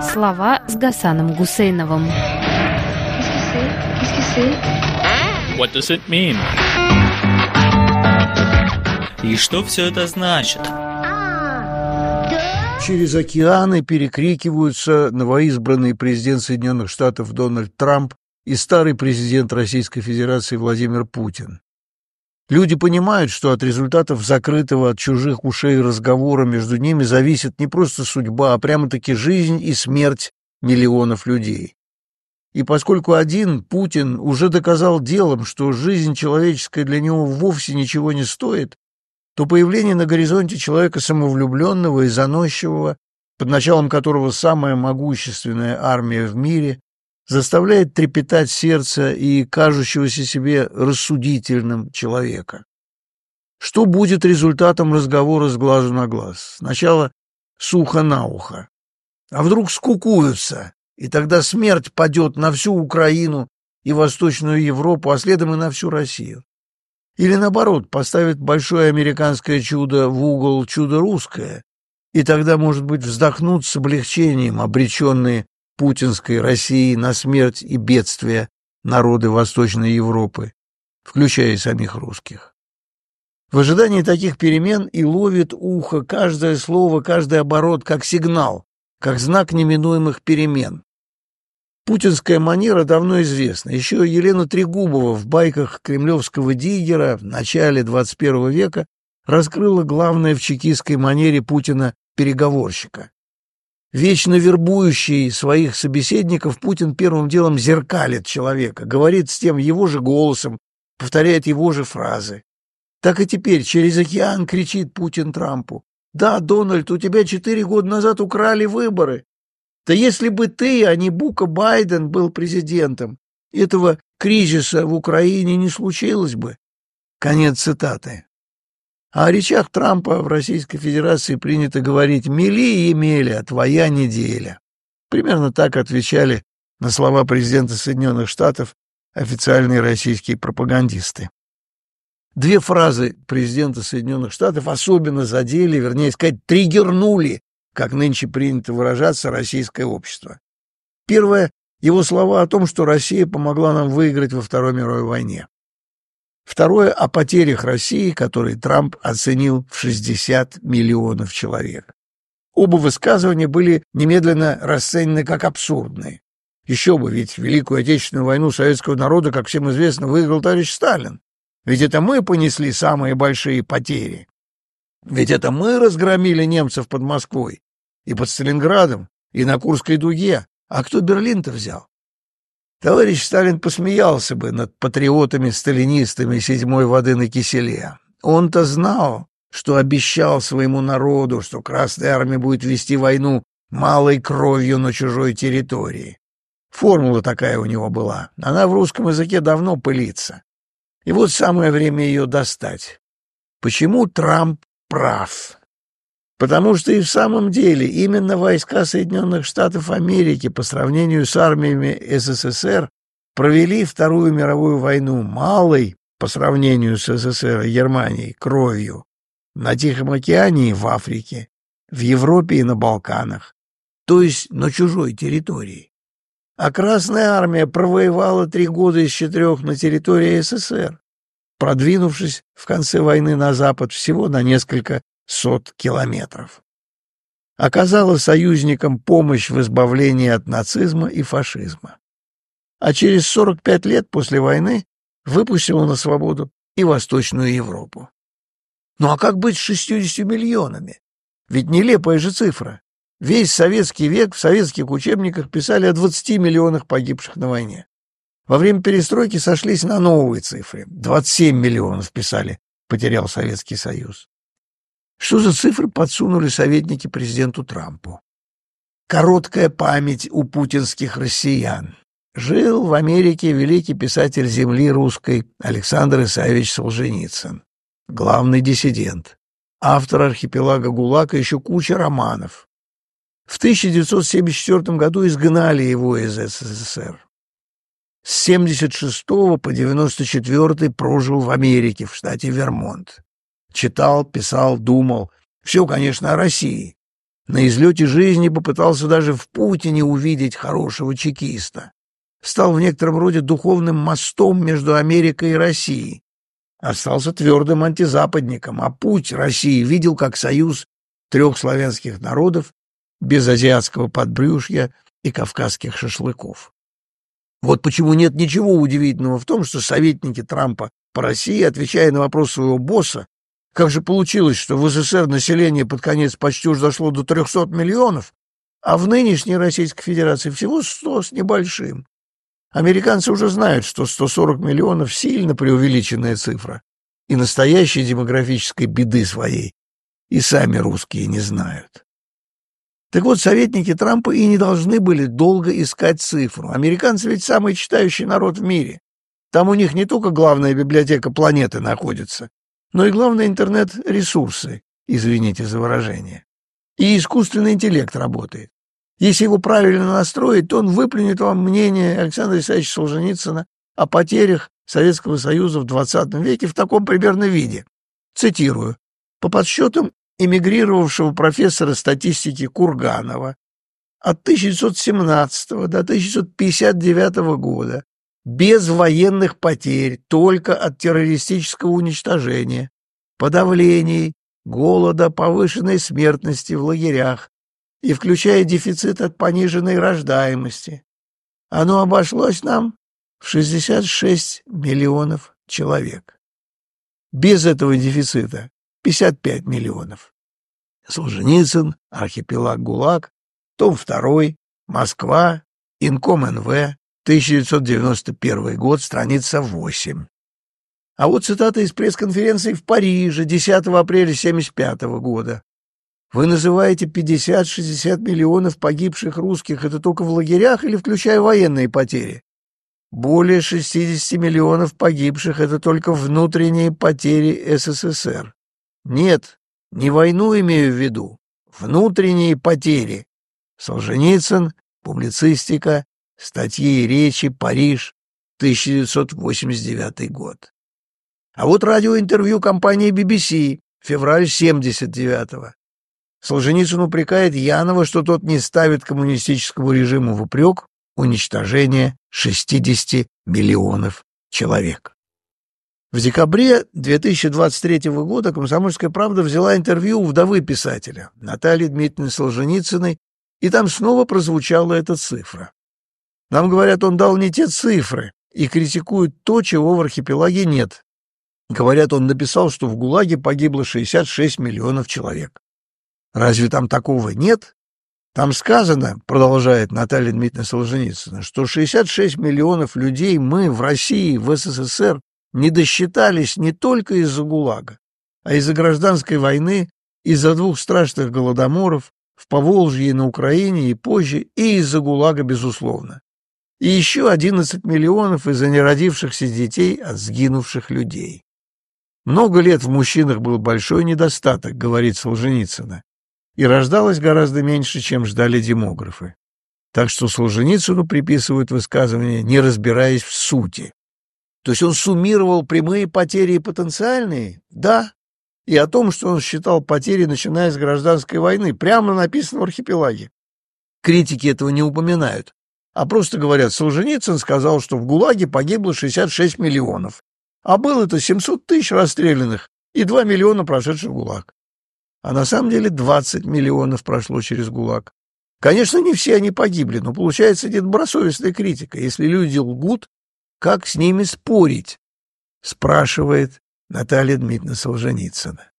Слова с Гасаном Гусейновым. What does it mean? И что все это значит? Через океаны перекрикиваются новоизбранный президент Соединенных Штатов Дональд Трамп и старый президент Российской Федерации Владимир Путин. Люди понимают, что от результатов закрытого от чужих ушей разговора между ними зависит не просто судьба, а прямо-таки жизнь и смерть миллионов людей. И поскольку один, Путин, уже доказал делом, что жизнь человеческая для него вовсе ничего не стоит, то появление на горизонте человека самовлюбленного и заносчивого, под началом которого самая могущественная армия в мире, заставляет трепетать сердце и кажущегося себе рассудительным человека. Что будет результатом разговора с глазу на глаз? Сначала сухо на ухо. А вдруг скукуются, и тогда смерть падет на всю Украину и Восточную Европу, а следом и на всю Россию. Или наоборот, поставят большое американское чудо в угол чудо русское, и тогда, может быть, вздохнут с облегчением обреченные путинской России на смерть и бедствия народы Восточной Европы, включая и самих русских. В ожидании таких перемен и ловит ухо каждое слово, каждый оборот как сигнал, как знак неминуемых перемен. Путинская манера давно известна. Еще Елена Трегубова в байках кремлевского диггера в начале 21 века раскрыла главное в чекистской манере Путина переговорщика. Вечно вербующий своих собеседников, Путин первым делом зеркалит человека, говорит с тем его же голосом, повторяет его же фразы. Так и теперь через океан кричит Путин Трампу: «Да, Дональд, у тебя 4 года назад украли выборы. Да если бы ты, а не Бука Байден, был президентом, этого кризиса в Украине не случилось бы». Конец цитаты. А о речах Трампа в Российской Федерации принято говорить «мели и емели, а твоя неделя». Примерно так отвечали на слова президента Соединенных Штатов официальные российские пропагандисты. Две фразы президента Соединенных Штатов особенно задели, вернее сказать, триггернули, как нынче принято выражаться, российское общество. Первое — его слова о том, что Россия помогла нам выиграть во Второй мировой войне. Второе — о потерях России, которые Трамп оценил в 60 миллионов человек. Оба высказывания были немедленно расценены как абсурдные. Еще бы, ведь Великую Отечественную войну советского народа, как всем известно, выиграл товарищ Сталин. Ведь это мы понесли самые большие потери. Ведь это мы разгромили немцев под Москвой и под Сталинградом, и на Курской дуге. А кто Берлин-то взял? Товарищ Сталин посмеялся бы над патриотами-сталинистами седьмой воды на киселе. Он-то знал, что обещал своему народу, что Красная Армия будет вести войну малой кровью на чужой территории. Формула такая у него была. Она в русском языке давно пылится. И вот самое время ее достать. Почему Трамп прав? Потому что и в самом деле именно войска Соединенных Штатов Америки по сравнению с армиями СССР провели Вторую мировую войну малой по сравнению с СССР и Германией кровью на Тихом океане и в Африке, в Европе и на Балканах, то есть на чужой территории. А Красная Армия провоевала 3 года из 4 на территории СССР, продвинувшись в конце войны на запад всего на несколько сот километров. Оказала союзникам помощь в избавлении от нацизма и фашизма. А через 45 лет после войны выпустила на свободу и Восточную Европу. Ну а как быть с 60 миллионами? Ведь нелепая же цифра. Весь советский век в советских учебниках писали о 20 миллионах погибших на войне. Во время перестройки сошлись на новые цифры. 27 миллионов писали, потерял Советский Союз. Что за цифры подсунули советники президенту Трампу? Короткая память у путинских россиян. Жил в Америке великий писатель земли русской Александр Исаевич Солженицын, главный диссидент, автор «Архипелага ГУЛАГ» и еще куча романов. В 1974 году изгнали его из СССР. С 1976 по 1994 прожил в Америке, в штате Вермонт. Читал, писал, думал. Все, конечно, о России. На излете жизни попытался даже в Путине увидеть хорошего чекиста. Стал в некотором роде духовным мостом между Америкой и Россией. Остался твердым антизападником, а путь России видел как союз трех славянских народов без азиатского подбрюшья и кавказских шашлыков. Вот почему нет ничего удивительного в том, что советники Трампа по России, отвечая на вопрос своего босса, как же получилось, что в СССР население под конец почти уже дошло до 300 миллионов, а в нынешней Российской Федерации всего 100 с небольшим. Американцы уже знают, что 140 миллионов — сильно преувеличенная цифра, и настоящей демографической беды своей и сами русские не знают. Так вот, советники Трампа и не должны были долго искать цифру. Американцы ведь самый читающий народ в мире. Там у них не только главная библиотека планеты находится, но и главные интернет-ресурсы, извините за выражение. И искусственный интеллект работает. Если его правильно настроить, то он выплюнет вам мнение Александра Исаевича Солженицына о потерях Советского Союза в XX веке в таком примерно виде. Цитирую. По подсчетам эмигрировавшего профессора статистики Курганова, от 1917 до 1959 года без военных потерь, только от террористического уничтожения, подавлений, голода, повышенной смертности в лагерях и включая дефицит от пониженной рождаемости, оно обошлось нам в 66 миллионов человек. Без этого дефицита 55 миллионов. Солженицын, архипелаг ГУЛАГ, том 2, Москва, Инком НВ, 1991 год, страница 8. А вот цитата из пресс-конференции в Париже 10 апреля 1975 года. Вы называете 50-60 миллионов погибших русских, это только в лагерях или включая военные потери? Более 60 миллионов погибших — это только внутренние потери СССР. Нет, не войну имею в виду, внутренние потери. Солженицын, публицистика, статьи и речи, Париж, 1989 год. А вот радиоинтервью компании BBC, февраль 79-го. Солженицын упрекает Янова, что тот не ставит коммунистическому режиму в упрек уничтожение 60 миллионов человек. В декабре 2023 года «Комсомольская правда» взяла интервью у вдовы писателя Натальи Дмитриевны Солженицыной, и там снова прозвучала эта цифра. Нам говорят, он дал не те цифры и критикуют то, чего в архипелаге нет. Говорят, он написал, что в ГУЛАГе погибло 66 миллионов человек. Разве там такого нет? Там сказано, продолжает Наталья Дмитриевна Солженицына, что 66 миллионов людей мы в России, в СССР не досчитались не только из-за ГУЛАГа, а из-за гражданской войны, из-за двух страшных голодоморов в Поволжье и на Украине и позже, и из-за ГУЛАГа, безусловно. И еще 11 миллионов из-за неродившихся детей от сгинувших людей. Много лет в мужчинах был большой недостаток, говорит Солженицына, и рождалось гораздо меньше, чем ждали демографы. Так что Солженицыну приписывают высказывания, не разбираясь в сути. То есть он суммировал прямые потери и потенциальные? Да. И о том, что он считал потери, начиная с гражданской войны, прямо написано в архипелаге. Критики этого не упоминают, а просто говорят, Солженицын сказал, что в ГУЛАГе погибло 66 миллионов, а было это 700 тысяч расстрелянных и 2 миллиона прошедших ГУЛАГ. А на самом деле 20 миллионов прошло через ГУЛАГ. Конечно, не все они погибли, но получается недобросовестная критика. Если люди лгут, как с ними спорить? Спрашивает Наталья Дмитриевна Солженицына.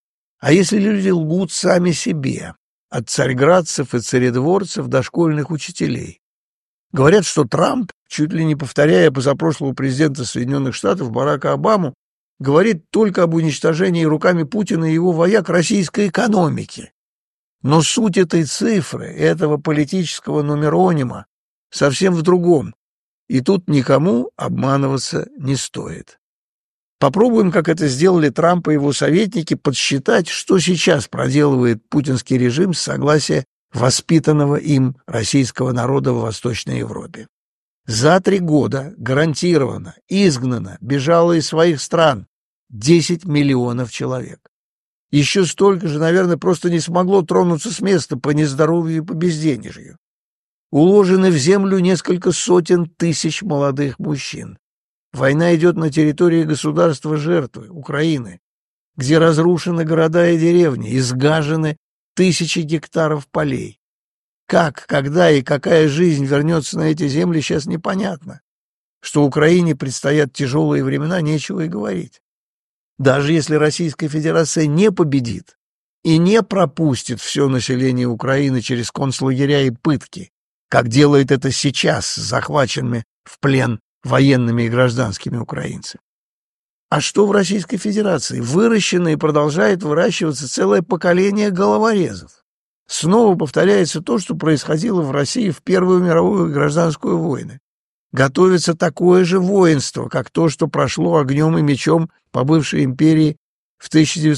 А если люди лгут сами себе, от царьградцев и царедворцев до школьных учителей? Говорят, что Трамп, чуть ли не повторяя позапрошлого президента Соединенных Штатов Барака Обаму, говорит только об уничтожении руками Путина и его вояк российской экономики. Но суть этой цифры, этого политического нумеронима, совсем в другом, и тут никому обманываться не стоит. Попробуем, как это сделали Трамп и его советники, подсчитать, что сейчас проделывает путинский режим с согласия воспитанного им российского народа в Восточной Европе. За 3 года гарантированно изгнано, бежало из своих стран 10 миллионов человек. Еще столько же, наверное, просто не смогло тронуться с места по нездоровью и по безденежью. Уложены в землю несколько сотен тысяч молодых мужчин. Война идет на территории государства жертвы, Украины, где разрушены города и деревни, изгажены тысячи гектаров полей. Как, когда и какая жизнь вернется на эти земли, сейчас непонятно. Что Украине предстоят тяжелые времена, нечего и говорить. Даже если Российская Федерация не победит и не пропустит все население Украины через концлагеря и пытки, как делает это сейчас с захваченными в плен военными и гражданскими украинцами. А что в Российской Федерации? Выращено и продолжает выращиваться целое поколение головорезов. Снова повторяется то, что происходило в России в Первую мировую и гражданскую войны. Готовится такое же воинство, как то, что прошло огнем и мечом по бывшей империи в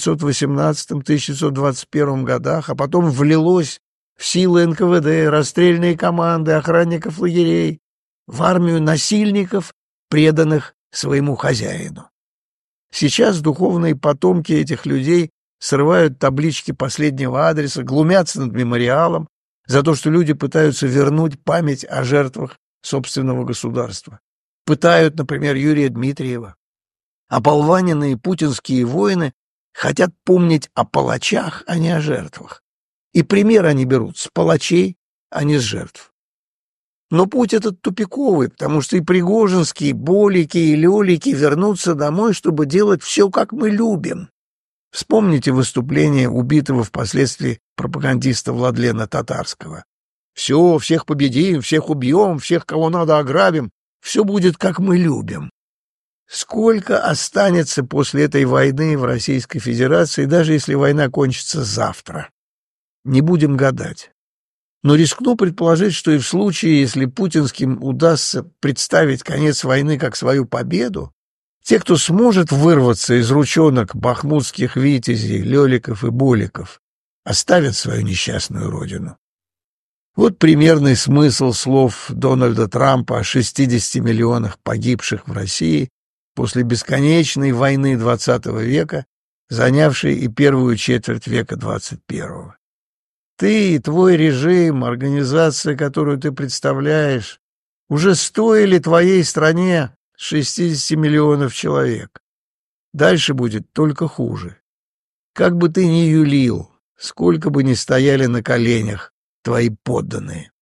1918-1921 годах, а потом влилось в силы НКВД, расстрельные команды, охранников лагерей, в армию насильников, преданных своему хозяину. Сейчас духовные потомки этих людей срывают таблички последнего адреса, глумятся над мемориалом за то, что люди пытаются вернуть память о жертвах собственного государства. Пытают, например, Юрия Дмитриева. Ополваненные путинские воины хотят помнить о палачах, а не о жертвах. И пример они берут с палачей, а не с жертв. Но путь этот тупиковый, потому что и Пригожинские, Болики и Лёлики вернутся домой, чтобы делать все, как мы любим. Вспомните выступление убитого впоследствии пропагандиста Владлена Татарского. «Все, всех победим, всех убьем, всех, кого надо, ограбим. Все будет, как мы любим». Сколько останется после этой войны в Российской Федерации, даже если война кончится завтра? Не будем гадать. Но рискну предположить, что и в случае, если путинским удастся представить конец войны как свою победу, те, кто сможет вырваться из ручонок бахмутских витязей, Лёликов и Боликов, оставят свою несчастную родину. Вот примерный смысл слов Дональда Трампа о 60 миллионах погибших в России после бесконечной войны XX века, занявшей и первую четверть века XXI. Ты и твой режим, организация, которую ты представляешь, уже стоили твоей стране 60 миллионов человек. Дальше будет только хуже. Как бы ты ни юлил, сколько бы ни стояли на коленях твои подданные.